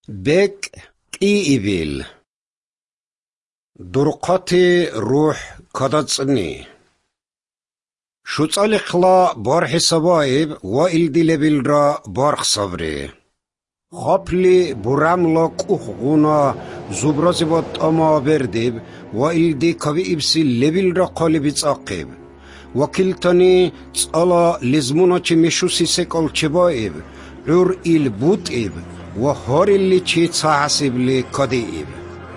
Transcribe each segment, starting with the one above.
بك إيبيل درقتي روح كدتصني شو تصالخلا بارح سبايب وإلدي لبيلرا بارخ صبري خابلي براملا كوخغونا زبرازبات أما بردب وإلدي كبيبسي لبيلرا قالبي تساقب وكلتني تسألا لزمونا چمشو سيسيكال چبايب عور إل بوتئب وهار اللي چي تساحسب لي كدئب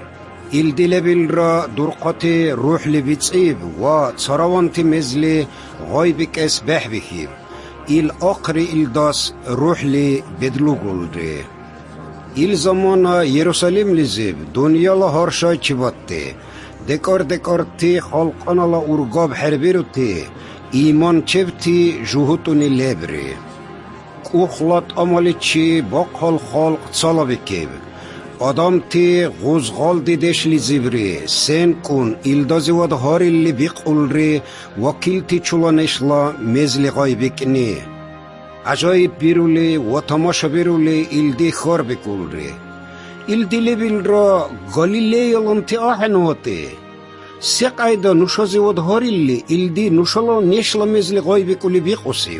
إلدي لبيلرا درقتي روح لبيتسئب وصراوانتي مزلي غايبك اسبح بكيب إل أقري إلداس روح لي بدلو قلدري إل زمانا يروساليم لزيب دنيا لهارشاي چباتي دكارتي خلقانا لا أرقاب حربيروتي إيمان چبتي جهوتوني لبري كوخلات أمالي چي باقال خلق تصالا بكيب آدامتي غزغال ديدش لزيبري سين كون إلدازي ودهار اللي بيقولري وكيلتي چولانشلا مزلي غايبكني عجايب بيرولي وتماشا بيرولي إلدي خار بيقولري إلدي لبيلرا غاليلي يلانتي آحنواتي سيق عيدا نشازي ودهار اللي إلدي نشالا نشلا مزلي غايبكولي بيقوسيو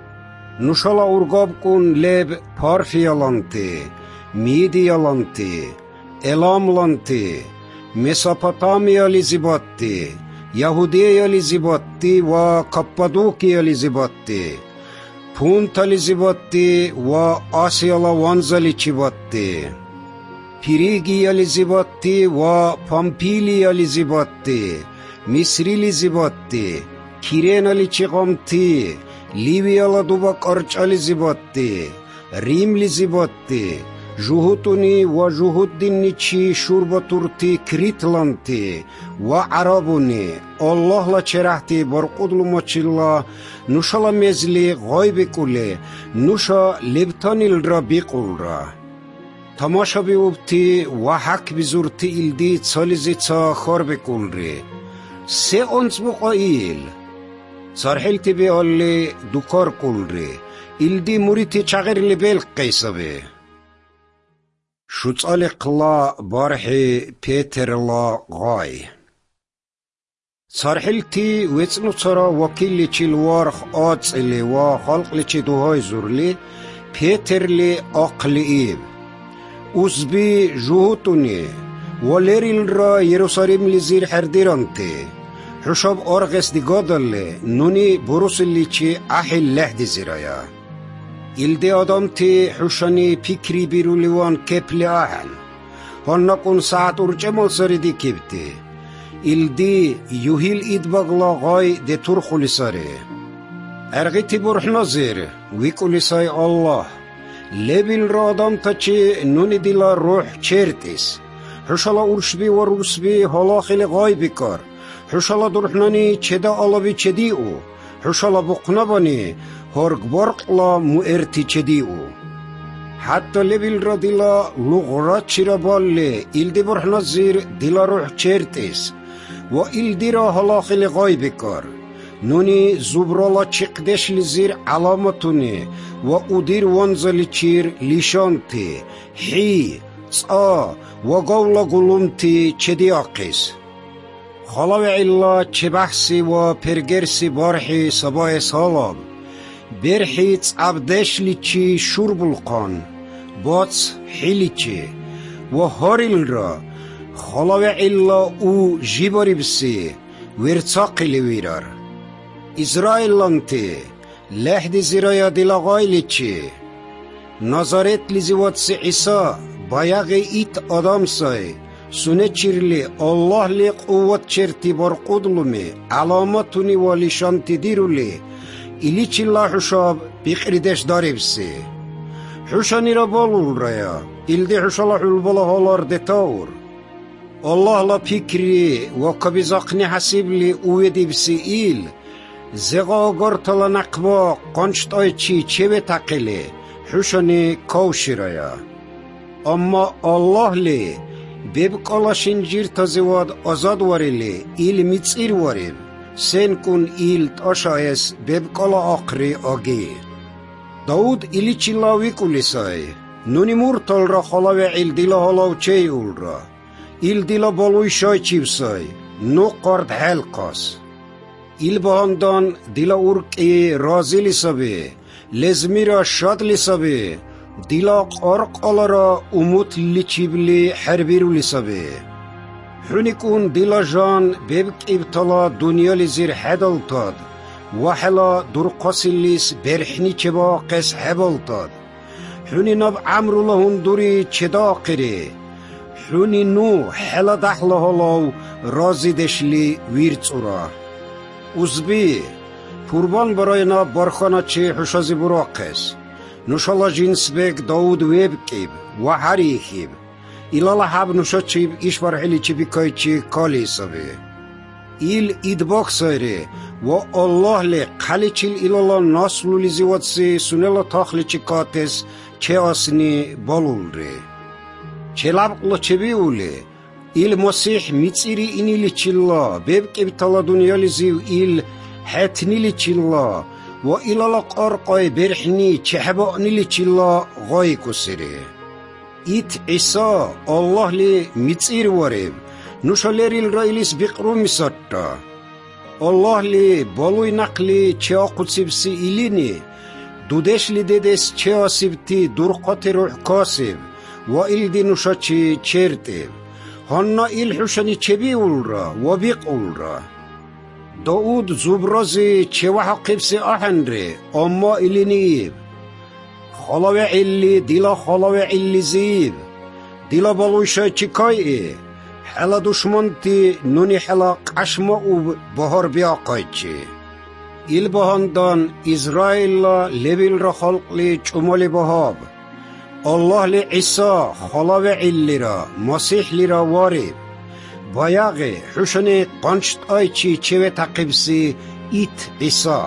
نشالا أرغاب كون لب بارفي يلانتي ميدي يلانتي إلام لانتي ميسوبوتاميا لزيباتي يهودية لزيباتي وكابادوكيا لزيباتي بونتا لزيباتي وآسيا لوانزا لچيباتي فريغيا لزيباتي وبامبيليا لزيباتي مصري لزيباتي كيرينا لچيغامتي ليبيا لدوبا قرچا لزيباتي ريم لزيباتي جهوتوني وجهود چي شوربة تورتي كريتلانتي وعربوني الله لا چرحتي برقود لمچلا نوشالا مزلي غايب كولي نوشا لبتاني الربي قولرا تماشا بيوبتي وحك بزورتي إلدي تصاليزي خارب كولري سي أنس بقايل صارحلتي بيالي دوكار كولري إلدي موريتي چاغر لبيل قيسبي شو تصالق لا بارحي بيتر لا غاي صارحلتي ويتسنو صرا وكيل لچي الوارخ آتس اللي وخلق لچي دوهاي زورلي بيتر لي أقل إيب أزبي جهوتوني وليريل را يروساليم لزير حرديرانتي حشاب أرغس دي قادل نوني بروس اللي چي أحل لحدي زرايا إلدي آدامتي حشاني فكري بيروليوان كيبلي آهن هنقون ساعت أرجمال ساري كيبتي إلدي يوهيل إدباغلا غاي دي ترخولي ساري أرغيتي برح نظير ويكولي ساي الله لبيل را آدامتا چي نوني ديلا روح چيرتيس حشالا أرشبي وروسبي هلاخيلي غاي بكار حشالا درحناني چدا آلابي چديئو حشالا بقنباني هرق برقلا مؤرتي چديئو حتى لبيل را ديلا لغرات چرا بالي إلدي برح نظير ديلا روح چيرتيس و إلدي را هلاخيلي غاي بكار نوني زبرالا چقدش لزير علامتوني و أدير وانزالي چير لشانتي حي صا و قولا قلومتي چدياقيس خلاوي الله چه بحثي و پرگرسي بارحي سباي سالاب برحي تعبدش لچي شرب القان باц حيلچي و هاريل را خلاوي الله او جيباري بسي ورتاقي لويرار إسرائيل لانتي لحد زرايا دي لغاي لچي نظرت لزيوات سي عيسى بايغي إيت آدم ساي سنة چيرلي الله لي قوة چرتي برقودلومي علامتوني ولشانتي ديرولي إلي چلا حشاب بيقردش داري بسي حشاني ربالول رايا إلدي حشالا حلبالا هالار دتاور الله لا بيكري وكبزاقني حسيب لي اويدي بسي إيل زغا غرطلا نقبا قنشت آيچي چه تقلي حشاني كوشي رايا أما الله لي بيبقالا شنجير تزواد أزاد واريلي إيل ميتسير واريب سين كون إيل تاشايس بيبقالا آقري آگي داود إلي چلاوي كوليساي Нуни мурталра халаве'ил дила халавчейулра. Ил дила балуй шайчивсай, ну қард хәлқас. Ил баһандан дила урқи разили сабе, лезмира шадли сабе, дила қарқалара умут личибли хәрбирули сабе. Хуникун дила жан бебкибтала дунялизир хәдалтад, вахала дурқасиллис берхни чеба қес хәбалтад. Хуни наб амрулахун дури чедақире, хуни ну хәла дахлахалав рази дешли вирцура. Узби, пурбан барайна барханачи хушази бурақес, нушала жинсбек Дауд вебкиб, вахарихиб, илала хаб нушачиб ишвархиличи бикайчи кали саби. Ил идбак сайре, ва Аллах ли қаличил илала наслули зиватси сунела тахличи катес че асни балулри. Че лабқла че биули, ил масих мицири иниличилла, бебкибтала дунялизив ил хәтниличилла, ва илала қарқай берхни чехбаъниличилла гай кусири. Ит Иса Аллах ли мицир вариб, нушалерил райлис биқруми сатта. Аллах ли балуй нақли че ақутсибси илини, дудеш ли дедес че асибти дурқати рух касиб, ва илди нушачи чертиб. Ханна ил хушани че биулра, ва биқулра. Дауд зубрази че вахақибси аханри, амма илиниб. خلاوه علی دیلا خلاوه علی زیب دیلا بالویشه چیکایی حالا دشمنتی نونی حالا قشما و بهار بیا قایچی ایل بهاندان اسرائیل لبیل را خلق لی چمالی بهاب الله لی عیسی خلاوه علی را مسیح لی را وارب بایاغی حشنی قنشت آیچی چوه تقیبسی ایت عیسی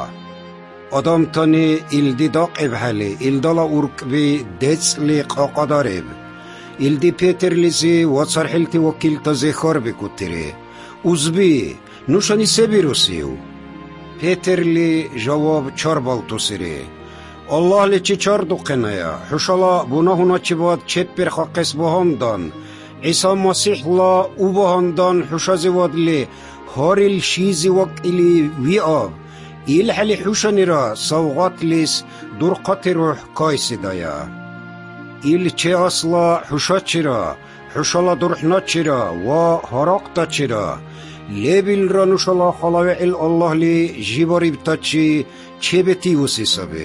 آدم تانی ایلدی داقب حالی ایلدالا ارکبی دزلی قاقدارب ایلدی پیتر لیزی وصر حلتی وکیل تازی خار بکتری اوزبی نوشانی سبی روسیو پیتر لی جواب چار بالتو سری الله لی چی چار دوقنایا حشالا بناهونا چی باد چپ پر خاقس بهاندان عیسی مسیح لا او بهاندان حشازی واد لی هاریل شیزی وکیلی وی آب ایل حلی حوشانی را سوغات لیس درقات روح کایسی دایا ایل چه اصلا حوشات چرا حوشالا درحنا چرا و حراقتا چرا لیبیل را نوشالا خلاوه ایل الله لی جیباریب تا چه بیتی وسی سبه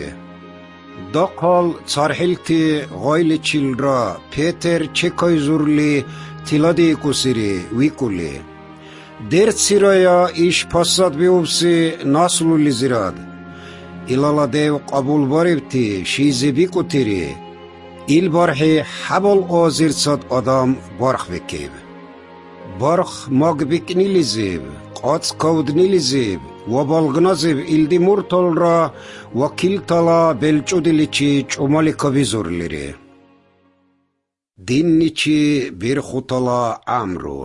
داقال چارحلتی غایل چیل را پیتر چه کای زورلی تیلادی کسیری ویکولی درد سیرایا ایش پاسد بیوبسی ناسلولی زیراد ایلالا دیو قبول باریبتی شیزی بیکو تیری ایل بارحی حبال آزیر صد آدم بارخ بکیب بارخ ماگ بکنیلی زیب قاц کودنیلی زیب و بالغنا زیب ایل دی مرتال را وکیل تالا بلچودیلی چی چومالی کبی زورلیری دینی چی بیرخوتالا عمرو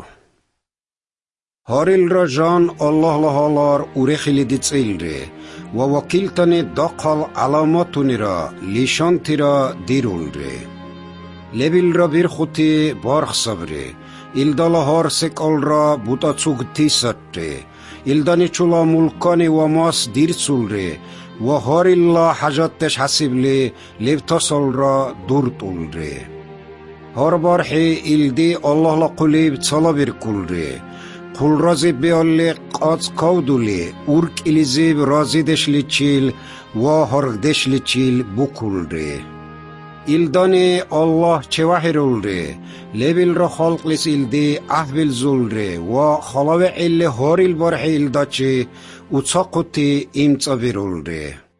هاریل را جان الله لحالار اوری دیتسیل ری و وکیلتانی داقال علاماتونی را لیشانتی را دیرول ری لیبیل را بیر خوتی بارخ صبری ایلدال هار سکال را بودا چوگتی ست ری ایلدانی چولا ملکانی و ماس دیرسول ری و هاریل لا حجاتش حسیب لی لیبتاسال را دور تول ری هار بارحی ایلدی الله لقلیب چلا بیر کل ری قل رازی بیالی قاц کودولی ارک ایلیزیب رازی دشلی چیل و هرگ دشلی چیل بکل ری ایلدانی الله چه وحی رول ری لیبیل را خلق لیس ایلدی احبیل زول ری و خلاوه ایلی هاریل بارحی ایلدا چی اچاقوتی امچا بیرول ری